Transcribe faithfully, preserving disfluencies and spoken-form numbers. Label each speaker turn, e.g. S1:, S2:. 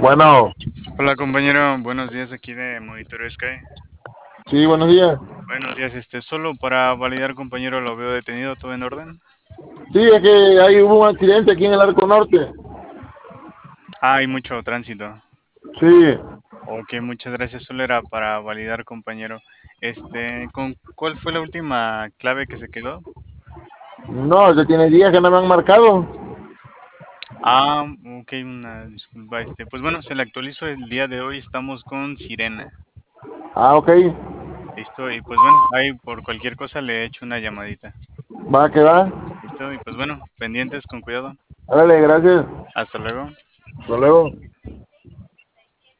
S1: Bueno,
S2: Hola compañero, buenos días aquí de Monitor Sky.
S1: sí, buenos días.
S2: Buenos días, este, solo para validar compañero, lo veo detenido, ¿todo en orden?
S1: Sí, es que ahí hubo un accidente aquí en el Arco Norte.
S2: Ah, hay mucho tránsito.
S1: Sí,
S2: Ok, muchas gracias, solo era para validar compañero. Este, ¿con cuál fue la última clave que se quedó?
S1: no, ya tiene días que no me han marcado.
S2: Ah, ok, una disculpa, este, pues bueno, se le actualizó el día de hoy, estamos con Sirena.
S1: Ah, ok,
S2: Listo, y pues bueno, ahí por cualquier cosa le he hecho una llamadita.
S1: va a quedar.
S2: Listo, y pues bueno, pendientes, con cuidado.
S1: Dale, gracias.
S2: Hasta luego.
S1: Hasta luego.